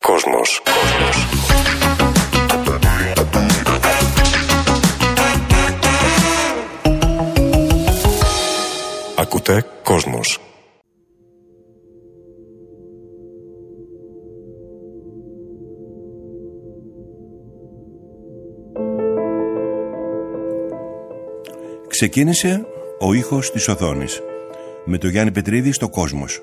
κόσμος. Ακούτε κόσμος. Ξεκίνησε ο ήχος της οθόνης με το Γιάννη Πετρίδη στο Κόσμος.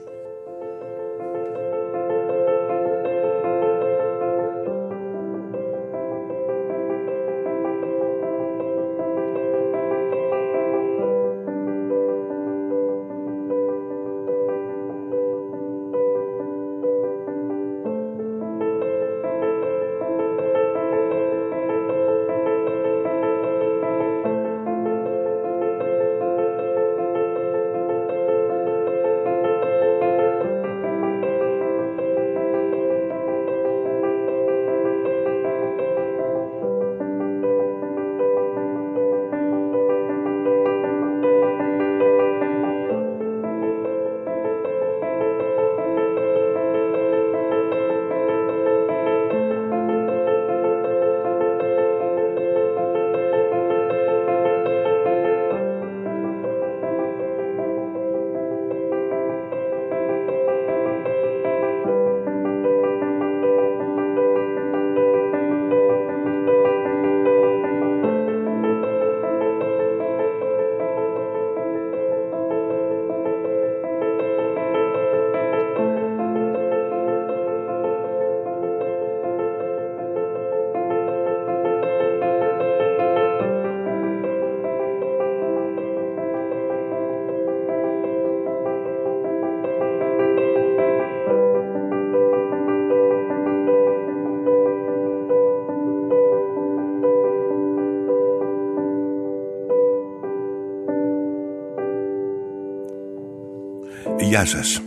Γεια σας.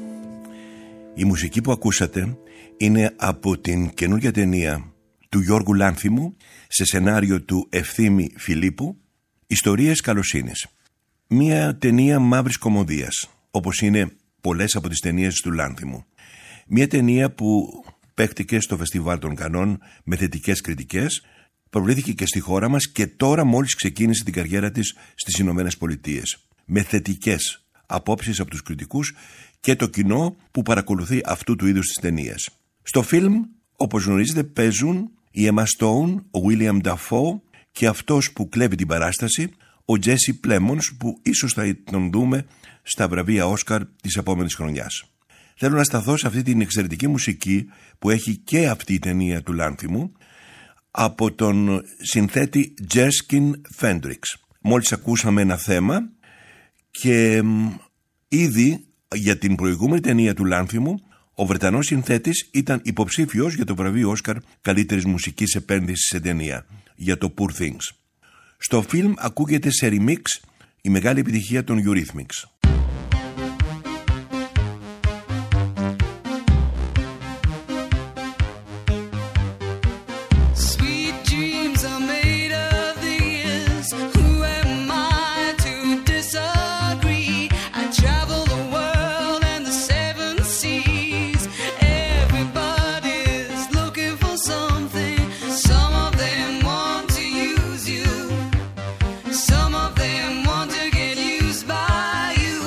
Η μουσική που ακούσατε είναι από την καινούργια ταινία του Γιώργου Λάνθιμου σε σενάριο του Ευθύμη Φιλίππου, Ιστορίες Καλοσύνης. Μια ταινία μαύρης κωμωδίας, όπως είναι πολλές από τις ταινίες του Λάνθιμου. Μια ταινία που παίχτηκε στο Φεστιβάλ των Κανών με θετικές κριτικές, προβλήθηκε και στη χώρα μας και τώρα μόλις ξεκίνησε την καριέρα της στις Ηνωμένες Πολιτείες. Με θετικές απόψεις από τους κριτικούς και το κοινό που παρακολουθεί αυτού του είδους τις ταινίες. Στο φιλμ, όπως γνωρίζετε, παίζουν η Emma Stone, ο William Dafoe και αυτός που κλέβει την παράσταση, ο Jesse Plemons, που ίσως θα τον δούμε στα βραβεία Όσκαρ της επόμενης χρονιάς. Θέλω να σταθώ σε αυτή την εξαιρετική μουσική που έχει και αυτή η ταινία του Λάνθιμου από τον συνθέτη Jerskin Fendrix. Μόλις ακούσαμε ένα θέμα και ήδη για την προηγούμενη ταινία του Λάνθιμου ο Βρετανός συνθέτης ήταν υποψήφιος για το βραβείο Όσκαρ καλύτερης μουσικής επένδυσης σε ταινία για το Poor Things. Στο φιλμ ακούγεται σε remix η μεγάλη επιτυχία των Eurythmics. Some of them want to get used by you.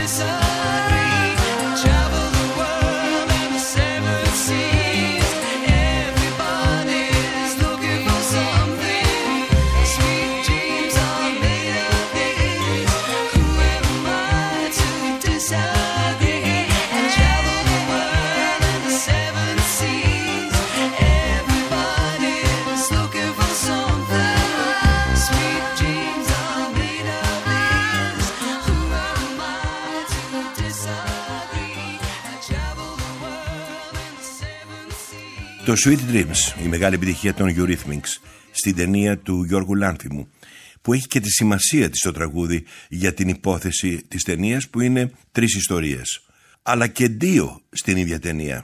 Το Sweet Dreams, η μεγάλη επιτυχία των Eurythmics στην ταινία του Γιώργου Λάνθιμου, που έχει και τη σημασία της το τραγούδι για την υπόθεση της ταινίας, που είναι 3 ιστορίες, αλλά και 2 στην ίδια ταινία.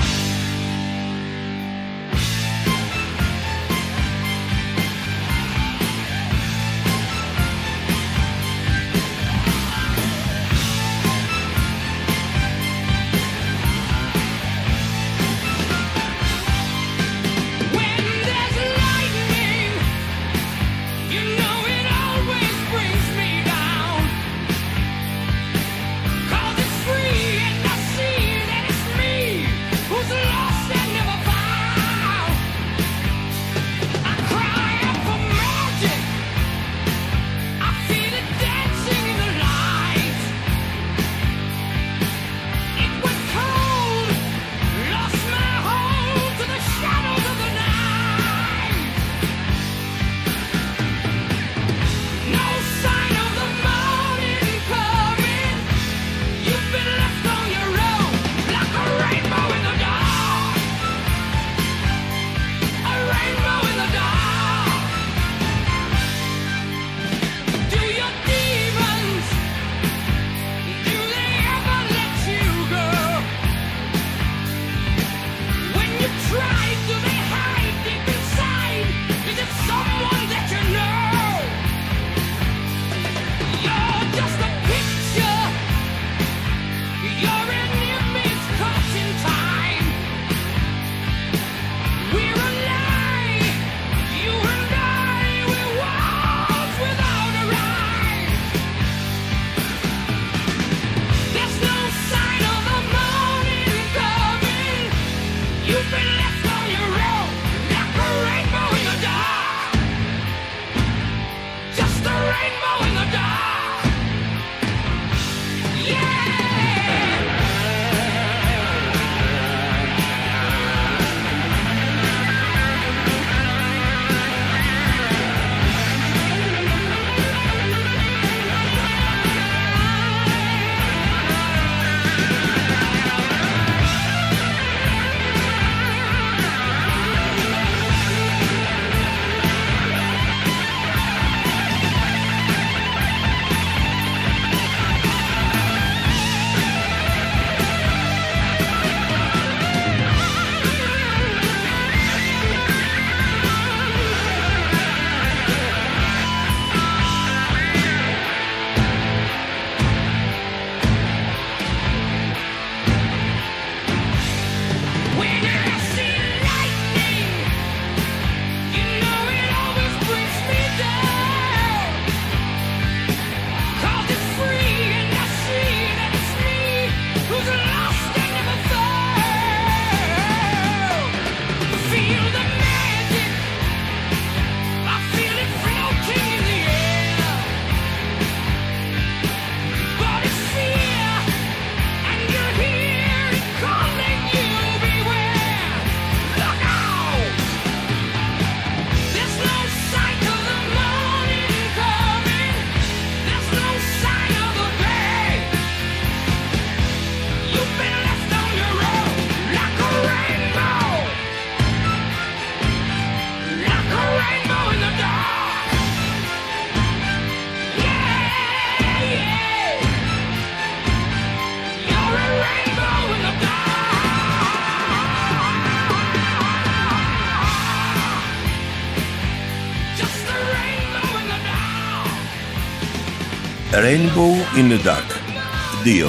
Rainbow in the Dark 2,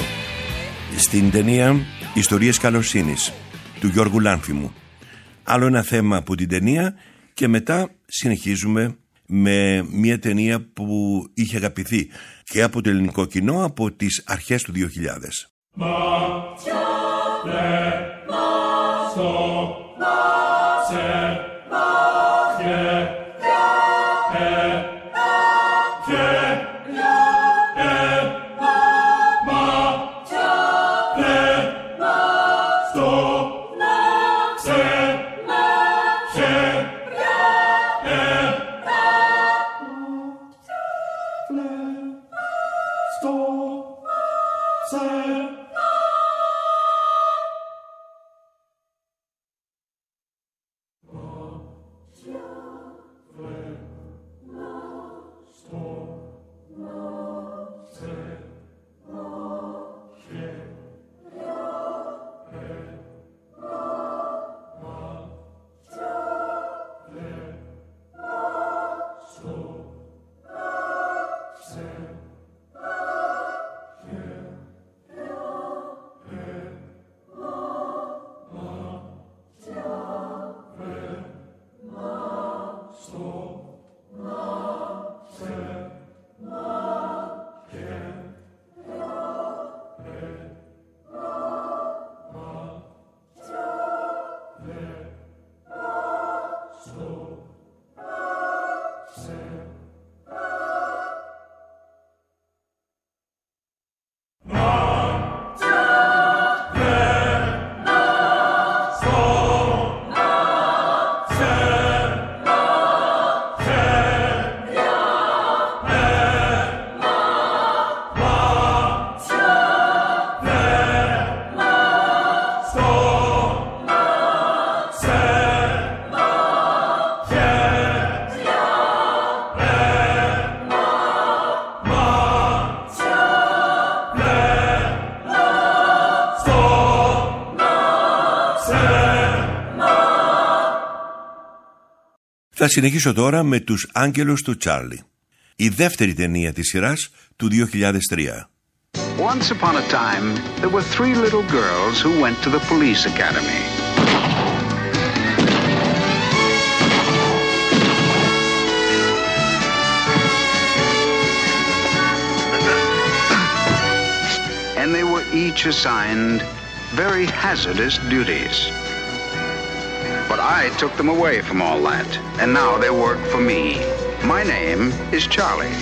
στην ταινία Ιστορίες Καλοσύνης του Γιώργου Λάνθιμου. Άλλο ένα θέμα από την ταινία και μετά συνεχίζουμε με μια ταινία που είχε αγαπηθεί και από το ελληνικό κοινό από τις αρχές του 2000. Θα συνεχίσω τώρα με τους Άγγελους του Τσάρλι, η δεύτερη ταινία της σειράς του 2003. Once upon a time, there were 3 little girls who went to the police academy. And they were each assigned very hazardous duties. But I took them away from all that, and now they work for me. My name is Charlie.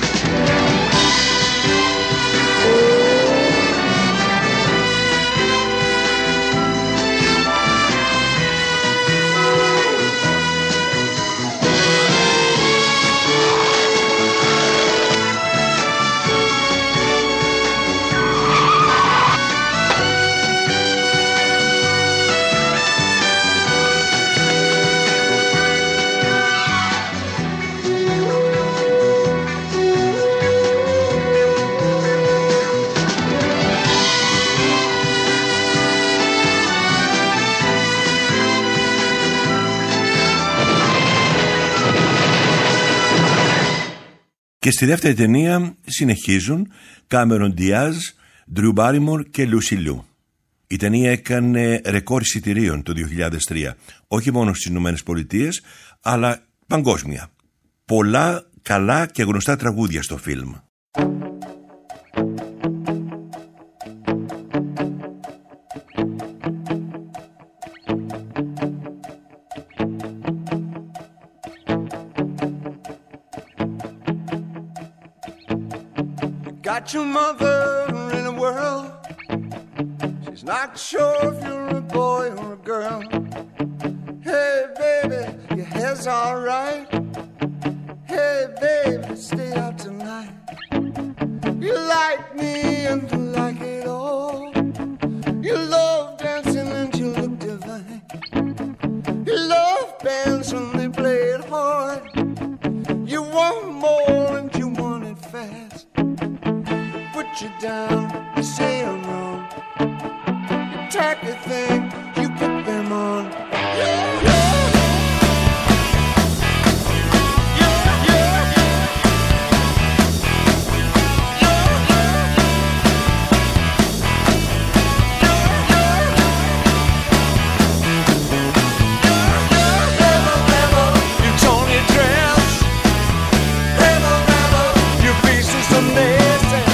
Και στη δεύτερη ταινία συνεχίζουν Κάμερον Διάζ, Ντρου Μπάριμορ και Λούσι Λου. Η ταινία έκανε ρεκόρ εισιτηρίων το 2003, όχι μόνο στις Ηνωμένες Πολιτείες, αλλά παγκόσμια. Πολλά καλά και γνωστά τραγούδια στο φιλμ. Got your mother in a whirl. She's not sure if you're a boy or a girl. Hey baby, your hair's alright. Hey baby, stay out tonight. You like me and you like it all. You love dancing and you look divine. You love bands when they play it hard. You want more and you want it fast. Put you down, you say I'm wrong. You tacky thing, you put them on. Yeah, yeah. Some days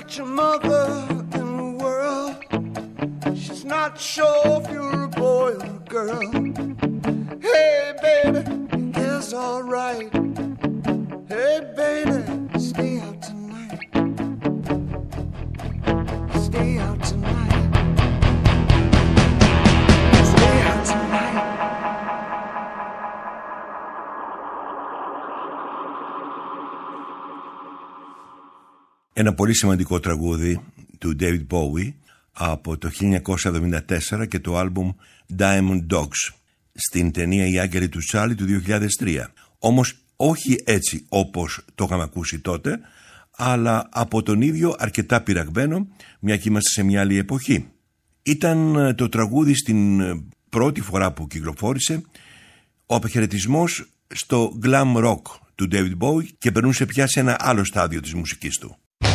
got your mother in the world. She's not sure if you're a boy or a girl. Hey, baby, it's all right. Hey, baby, stay out tonight. Stay out tonight. Stay out tonight. Ένα πολύ σημαντικό τραγούδι του David Bowie από το 1974 και το άλμπουμ Diamond Dogs στην ταινία «Οι Άγγελοι του Τσάρλι» του 2003. Όμως όχι έτσι όπως το είχαμε ακούσει τότε, αλλά από τον ίδιο αρκετά πειραγμένο, μια και είμαστε σε μια άλλη εποχή. Ήταν το τραγούδι στην πρώτη φορά που κυκλοφόρησε ο αποχαιρετισμός στο glam rock του David Bowie και περνούσε πια σε ένα άλλο στάδιο της μουσικής του.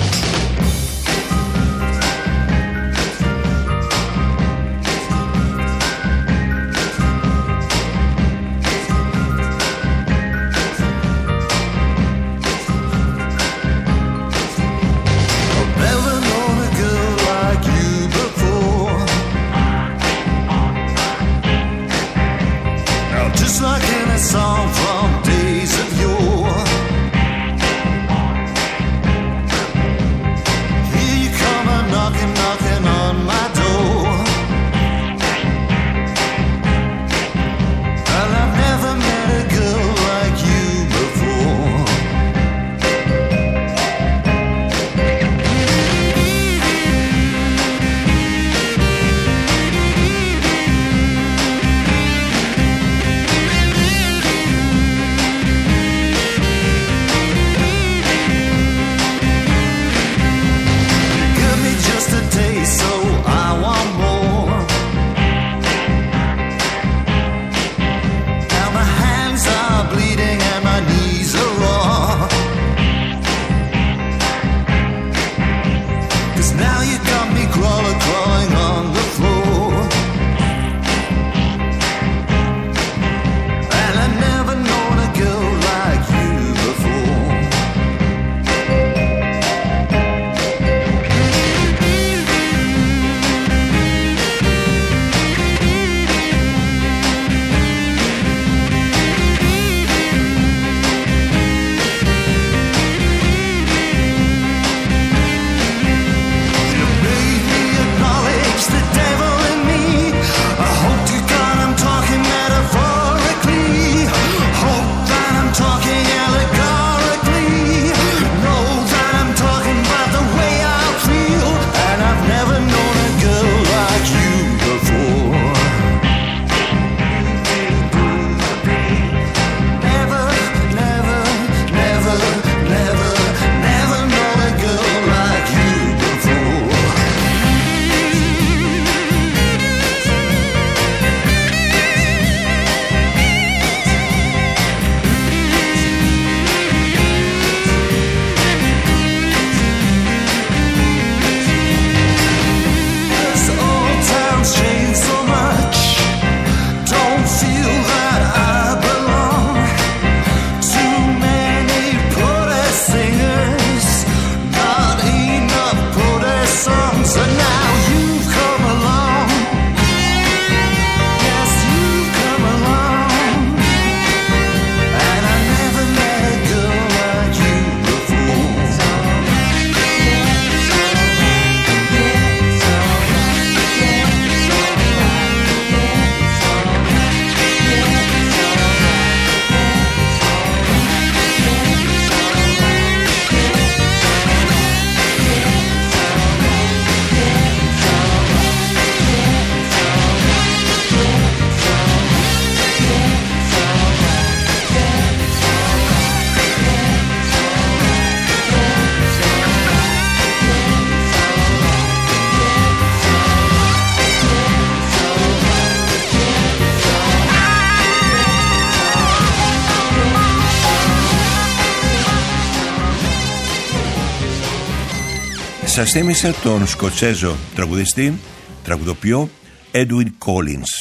Σας θύμισα τον Σκοτσέζο τραγουδιστή, τραγουδοποιό Edwin Collins.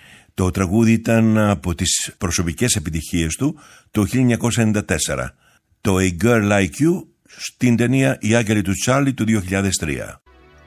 Το τραγούδι ήταν από τις προσωπικές επιτυχίες του το 1994. Το A Girl Like You στην ταινία «Οι Άγγελοι του Τσάρλι» του 2003.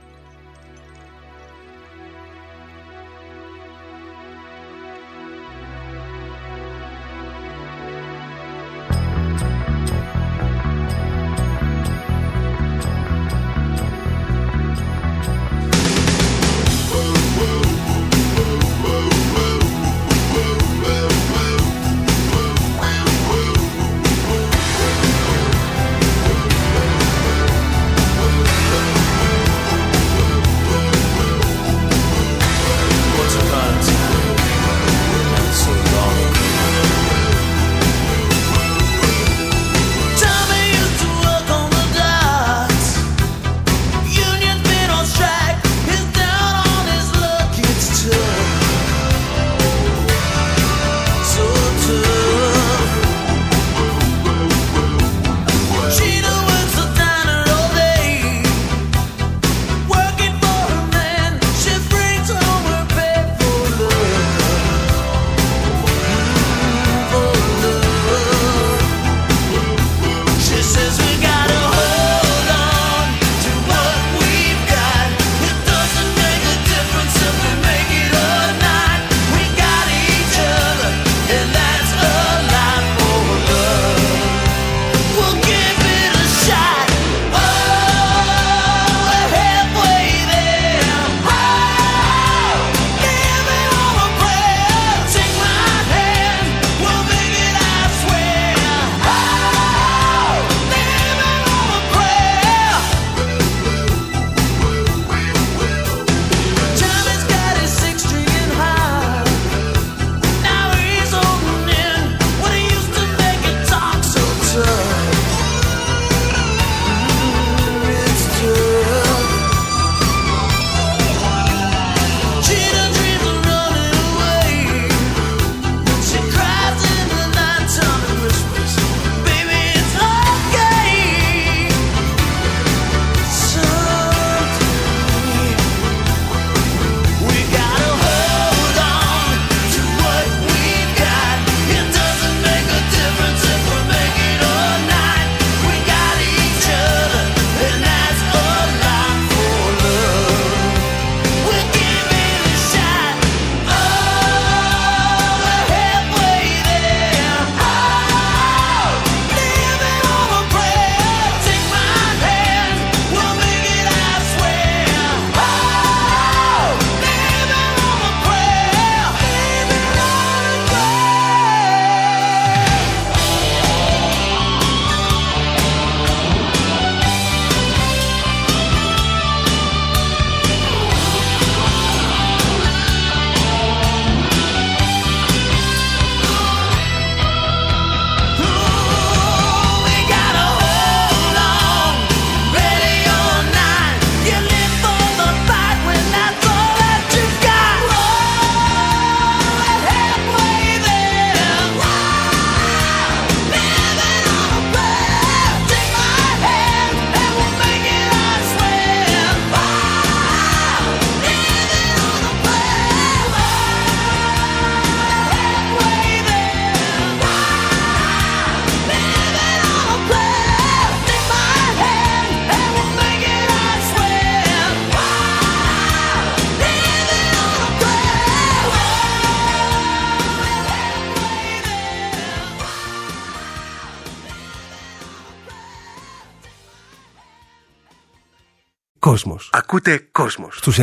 Κόσμος. Ακούτε Κόσμος στους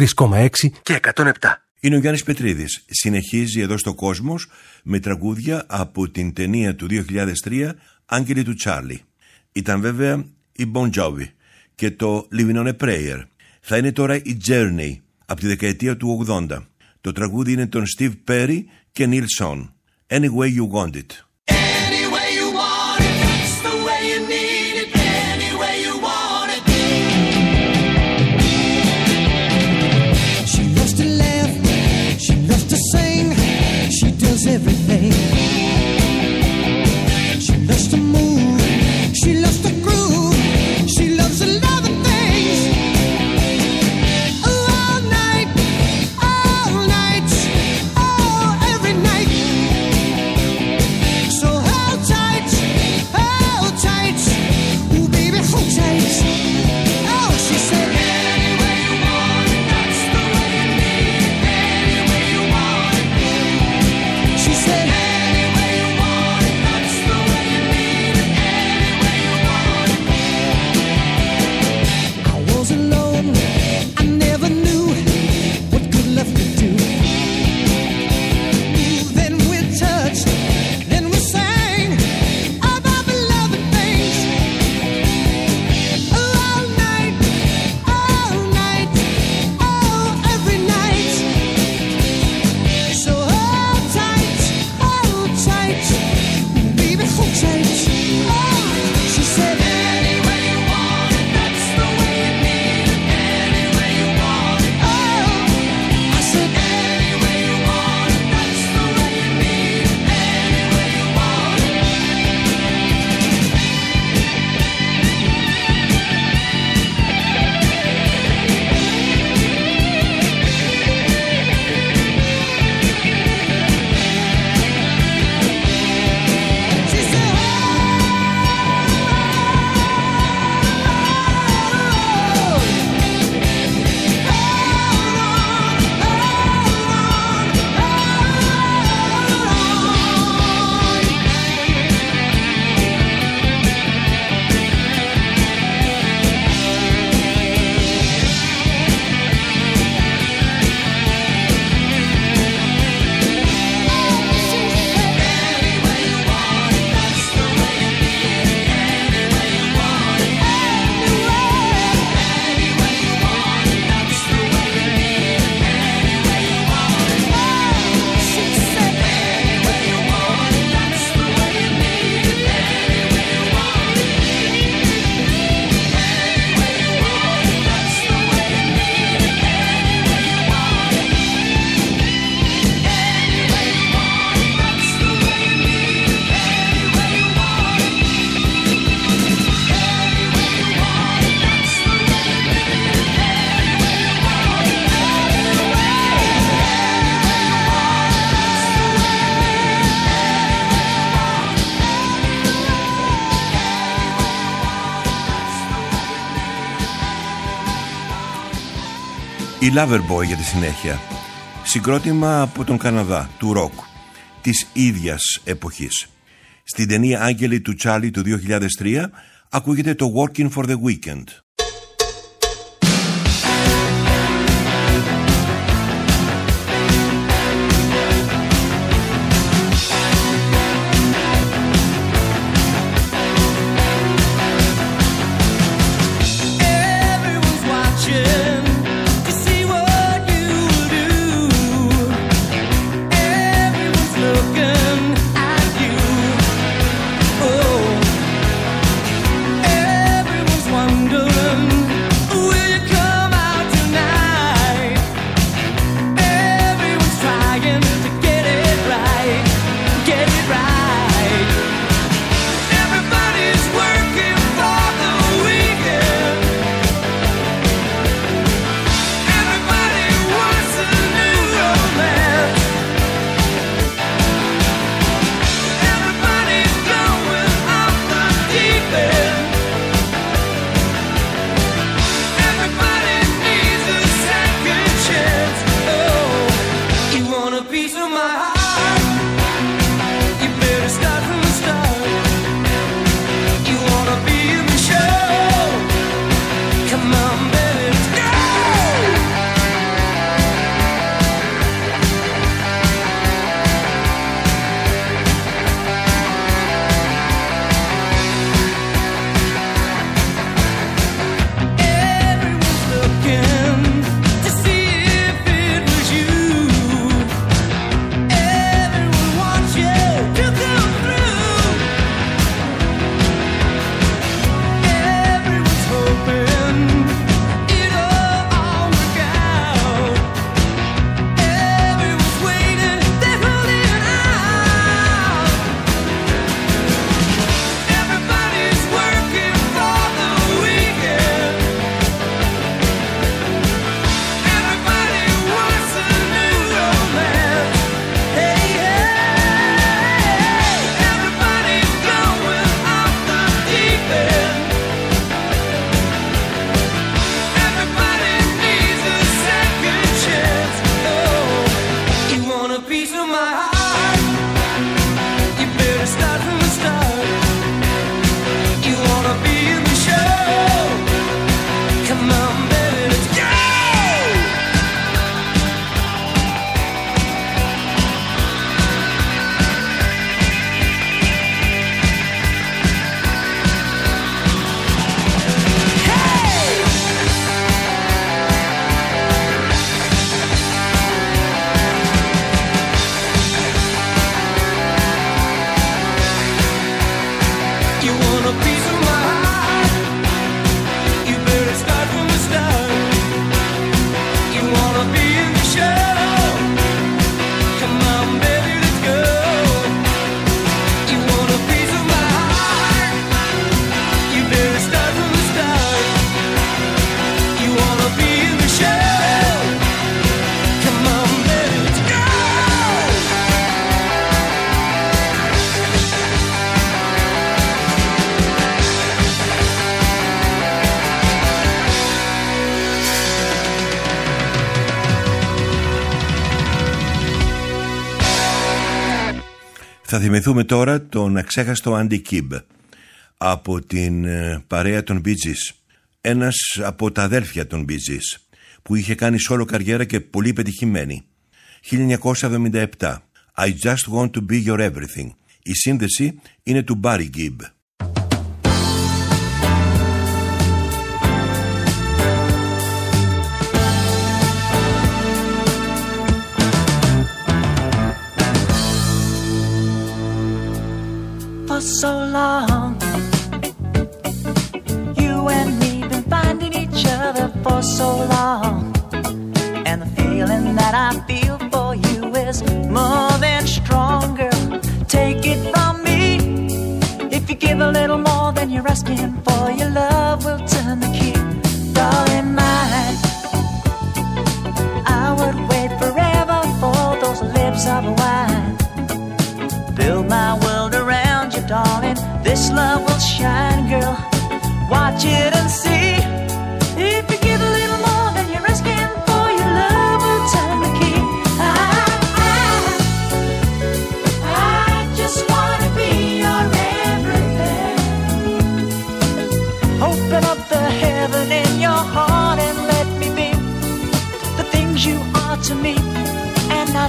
93,6 και 107. Είναι ο Γιάννης Πετρίδης. Συνεχίζει εδώ στο Κόσμος με τραγούδια από την ταινία του 2003 «Άγγελοι του Τσάρλι». Ήταν βέβαια η Bon Jovi και το «Living on a Prayer». Θα είναι τώρα η Journey από τη δεκαετία του 80. Το τραγούδι είναι των Steve Perry και Neil Schon. «Any way you want it». Everything. She loves to move, she loves to groove, she loves a lot of things. All night, oh, every night. Η Loverboy για τη συνέχεια. Συγκρότημα από τον Καναδά, του ροκ, της ίδιας εποχής. Στην ταινία Άγγελοι του Τσάλι του 2003 ακούγεται το Working for the Weekend. Θα θυμηθούμε τώρα τον αξέχαστο Άντι Κιμπ από την παρέα των Bee Gees. Ένας από τα αδέλφια των Bee Gees που είχε κάνει solo καριέρα και πολύ πετυχημένη. 1977. I just want to be your everything. Η σύνδεση είναι του Barry Gibb. For so long, you and me been finding each other for so long, and the feeling that I feel for you is more than stronger. Take it from me, if you give a little more than you're asking for, your love will turn the key. Darling mine, I would wait forever for those lips of wine. Build my world around you, darling. This love will shine, girl. Watch it and see. If you give a little more than you're asking for,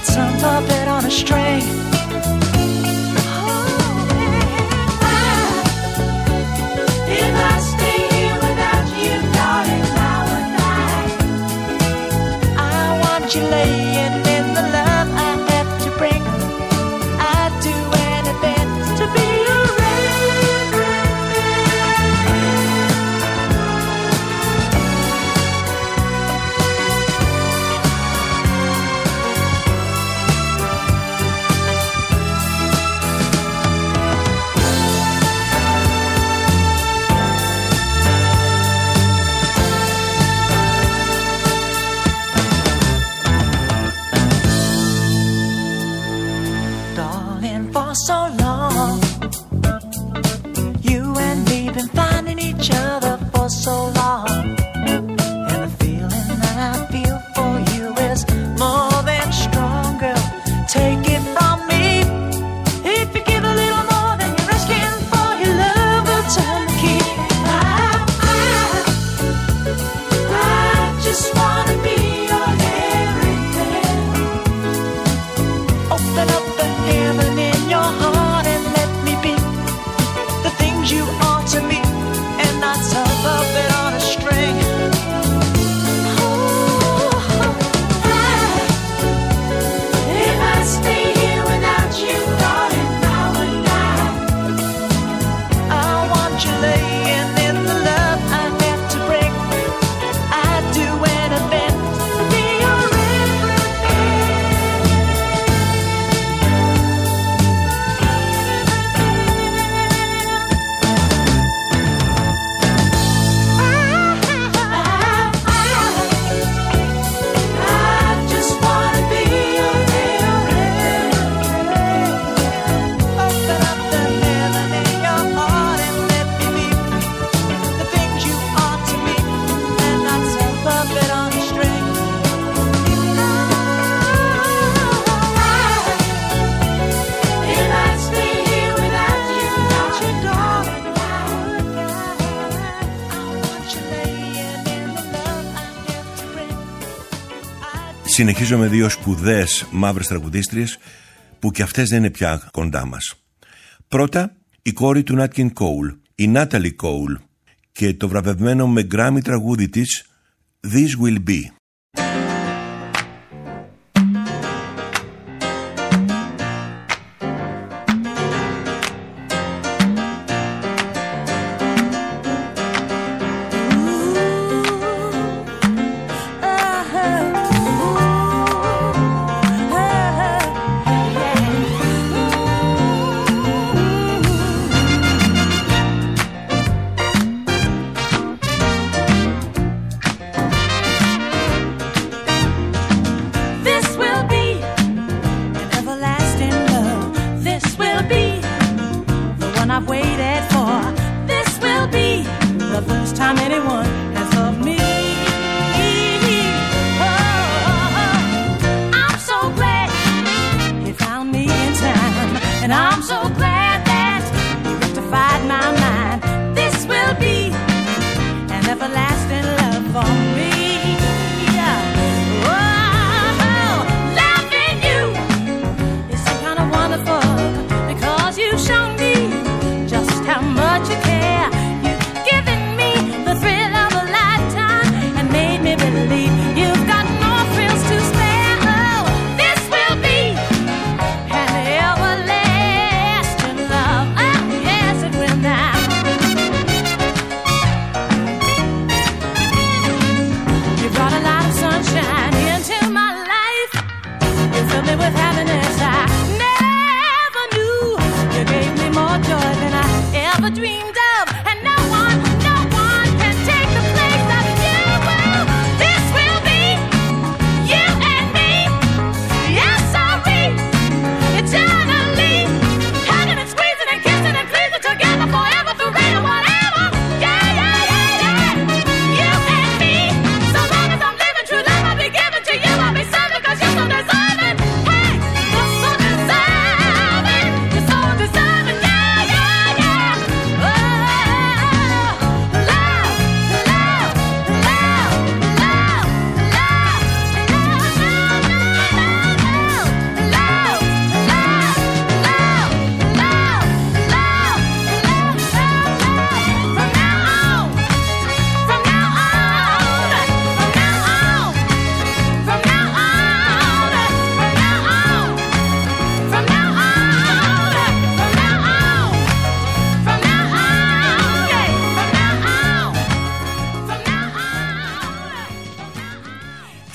not some puppet on a string. If I stay here without you, darling, I would die. I want you laying in the love I have to bring. I'd do anything to be your for so long. You and me been finding each other for so long. And the feeling that I feel for you is more than strong, girl. Take it from me. If you give a little more than you're asking for, your love will turn the key. I just wanna be your everything. Open up the heaven in your heart and let me be the things you are to me, and not some puppet on a string. If I stay here without you, darling, I would die. I want you laying in the love I have to bring. I'd do anything to be your Συνεχίζω με δύο σπουδαίες μαύρες τραγουδίστριες που κι αυτές δεν είναι πια κοντά μας. Πρώτα, η κόρη του Nat King Cole, η Natalie Cole, και το βραβευμένο με Grammy τραγούδι της This Will Be.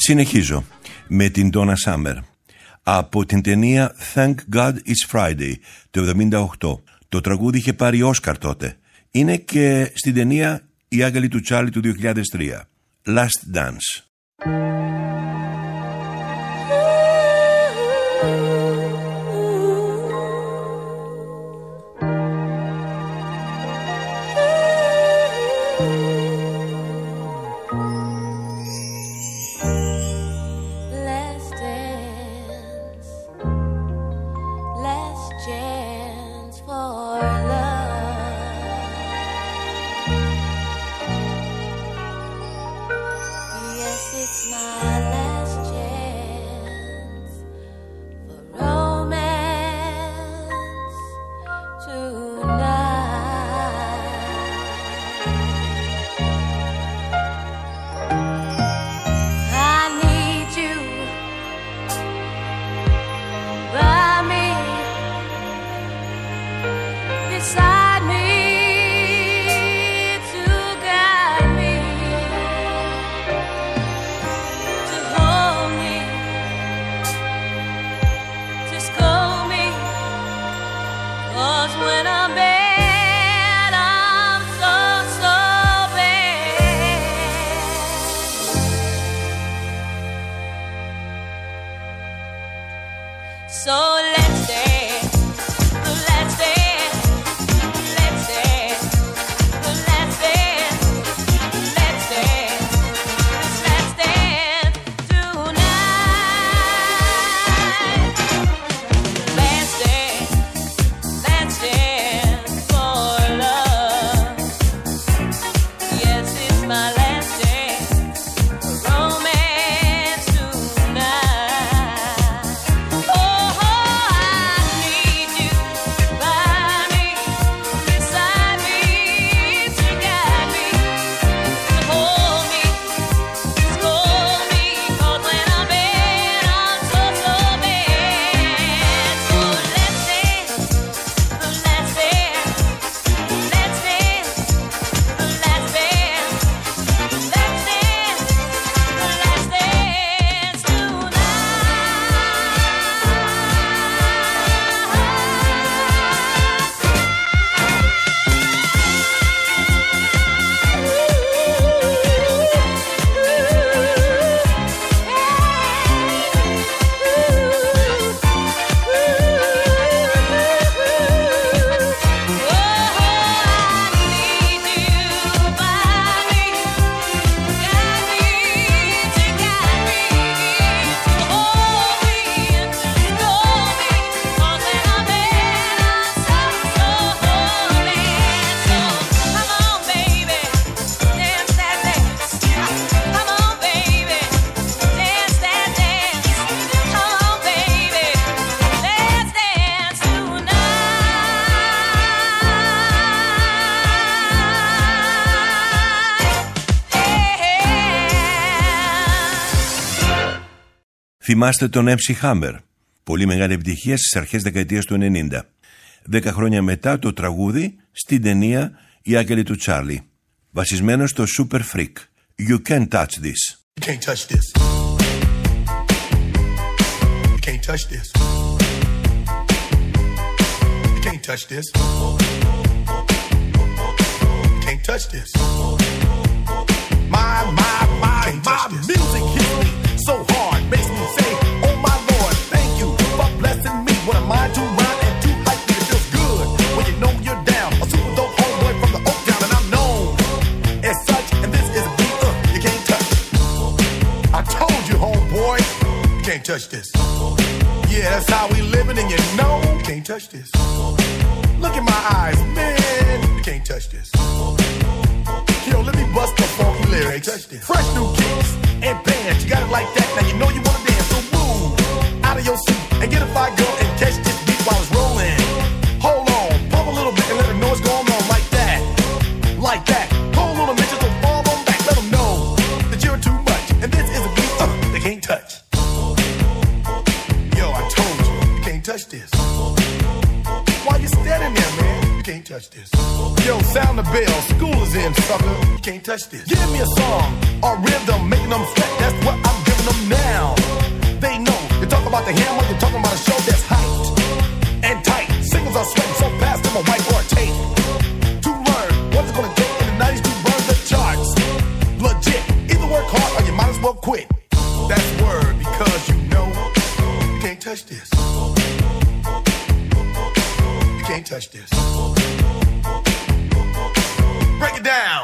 Συνεχίζω με την Donna Summer από την ταινία Thank God It's Friday το 1978. Το τραγούδι είχε πάρει Όσκαρ τότε. Είναι και στην ταινία Οι Άγγελοι του Τσάρλι του 2003. Last Dance. Θυμάστε τον MC Hammer, πολύ μεγάλη επιτυχία στις αρχές δεκαετίας του 90. 10 χρόνια μετά το τραγούδι στην ταινία Οι Άγγελοι του Τσάρλι, βασισμένο στο Super Freak. You can't touch this. You can't touch this. You can't touch this. You can't touch this. You can't touch this. My music hits me so hard, makes me say, oh my Lord, thank you for blessing me. What a mind to rhyme and to hype me. It feels good when you know you're down. A super dope homeboy from the Oak Town, and I'm known as such. And this is a beat you can't touch. I told you, homeboy, you can't touch this. Yeah, that's how we living, and you know you can't touch this. Look in my eyes, man, you can't touch this. Yo, let me bust the funky lyrics. Fresh new kicks and bands, you got it like that. Now you know you wanna dance, so move out of your seat and get a fire girl and catch this beat while it's rolling. Hold on, pump a little bit and let them know what's going on like that, like that. Hold on a minute, just fall on back, let them know that you're too much. And this is a beat they can't touch. Yo, I told you, you can't touch this. Why you standing there, man? You can't touch this. Yo, sound the bell, school is in, sucker. You can't touch this. Give me a song or rhythm, making them sweat. That's what I'm giving them quit. That's word because you know you can't touch this. You can't touch this. Break it down.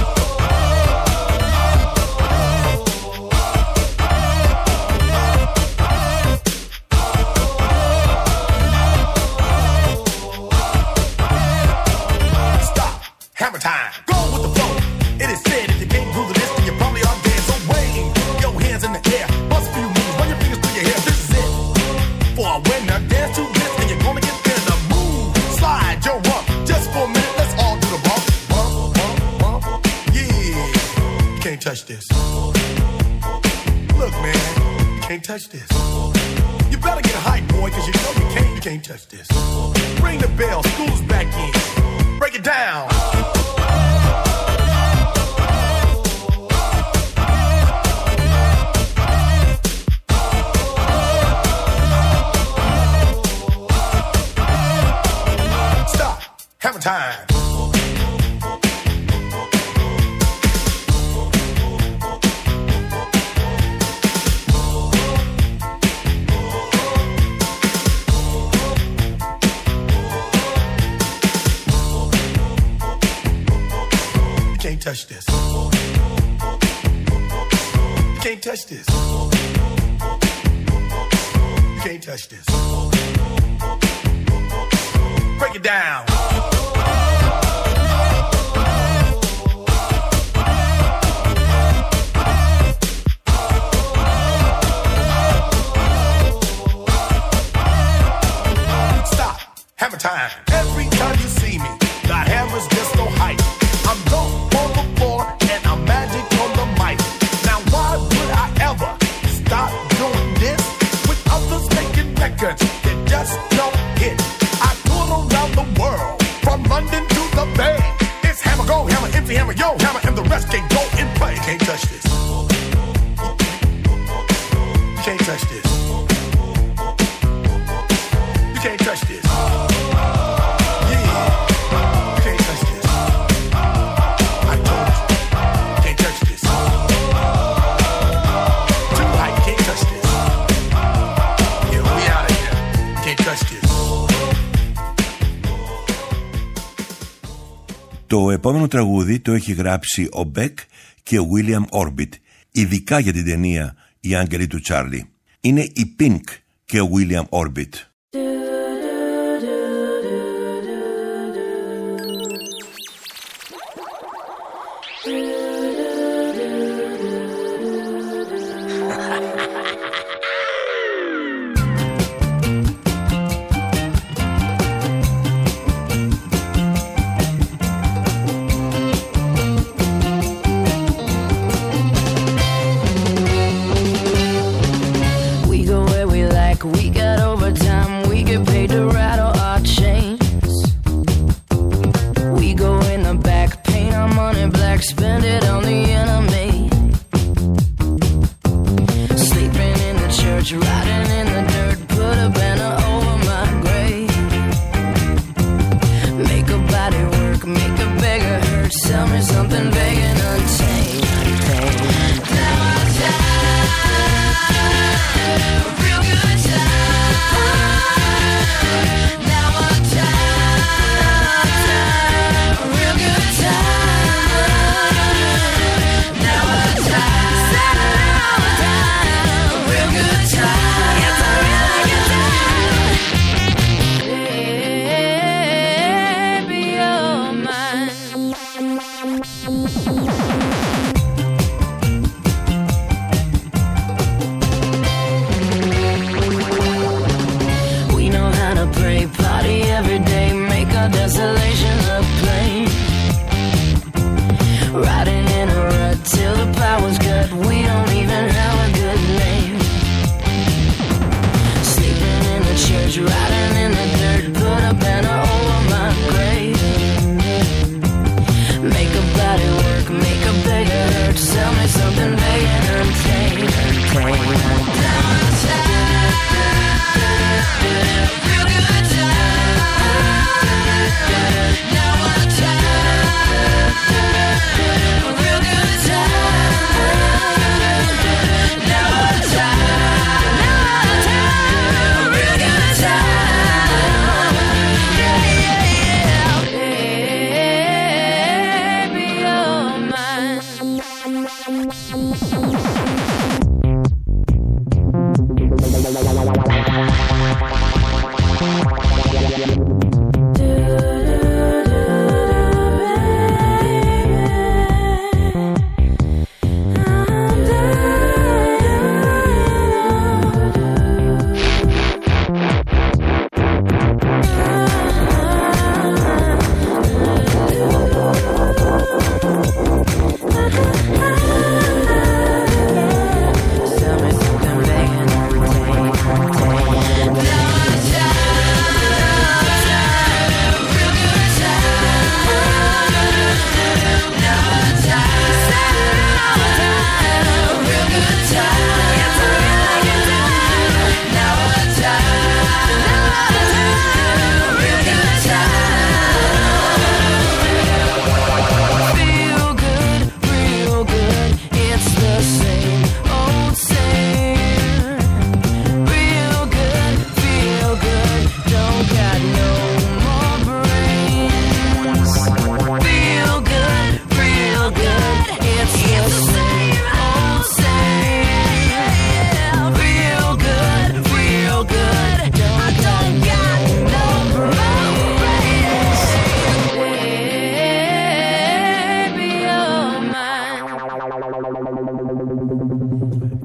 Hammer time. Go with the flow. It is said if you can't groove the list, then you probably are dead. So wave your hands in the air. Bust a few moves. Run your fingers through your hair. This is it. For a winner, dance to this, and you're gonna get there. The move, slide your rump. Just for a minute, let's all do the bump. Bump, bump, bump. Yeah. You can't touch this. Look, man. You can't touch this. You better get hype, boy, cause you know you can't touch this. Ring the bell. School's back in. Break it down. Stop. Hammer time. You can't touch this. You can't touch this. You can't touch this. Break it down. Stop. Hammer time. Every time you see me, the hammer's just so hype. I'm low on the floor and I'm magic on the mic. Now why would I ever stop doing this with others making records that just don't hit? I tour around the world from London to the Bay. It's hammer go, hammer empty, hammer yo, hammer, and the rest can go and play. You can't touch this. You can't touch this. You can't touch this. Το επόμενο τραγούδι το έχει γράψει ο Μπεκ και ο William Orbit, ειδικά για την ταινία «Οι Άγγελοι του Τσάρλι». Είναι η Pink και ο William Orbit. We got overtime.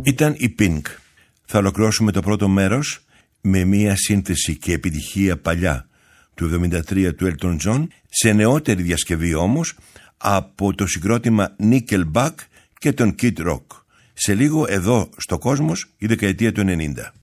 Ήταν η Pink. Θα ολοκληρώσουμε το πρώτο μέρος με μία σύνθεση και επιτυχία παλιά του 1973 του Elton John, σε νεότερη διασκευή όμως από το συγκρότημα Nickelback και τον Kid Rock. Σε λίγο εδώ στο Κόσμος η δεκαετία του 90.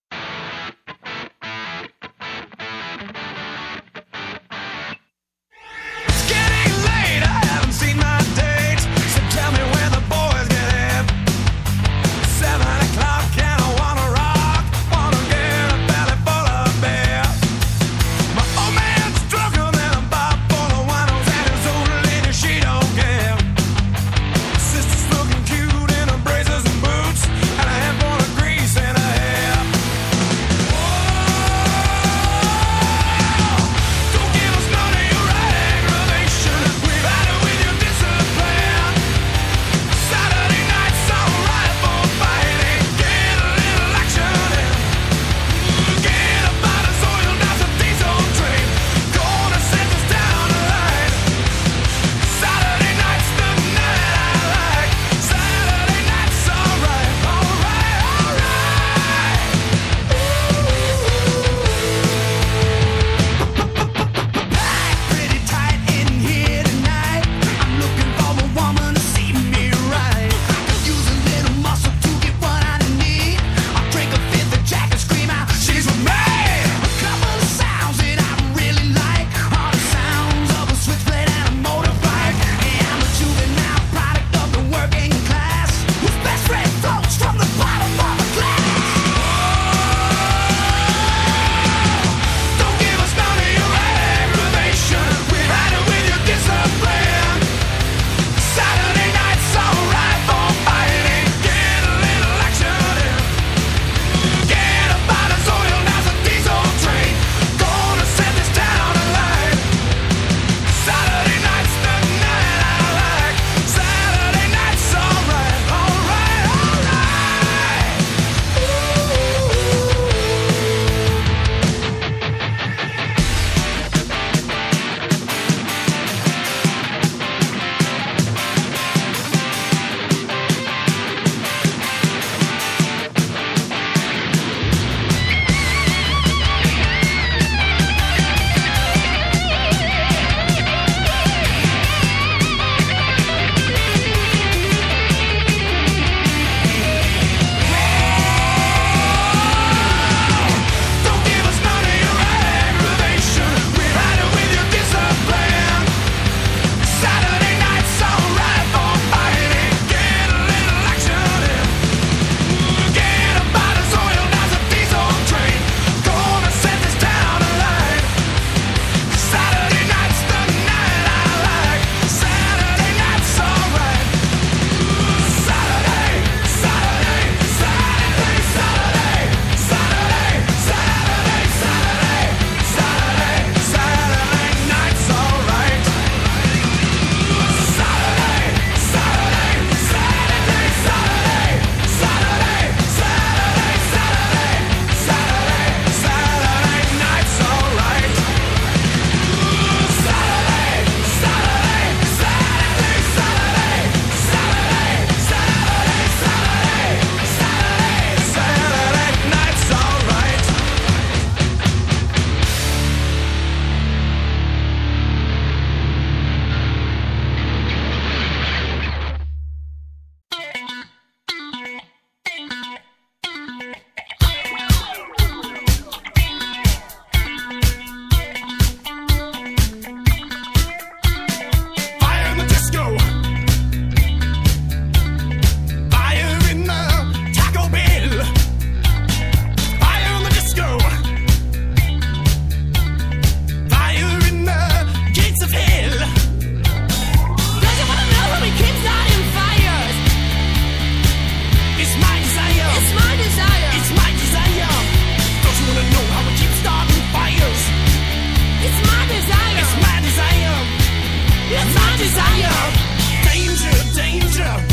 It's my desire. Danger, danger.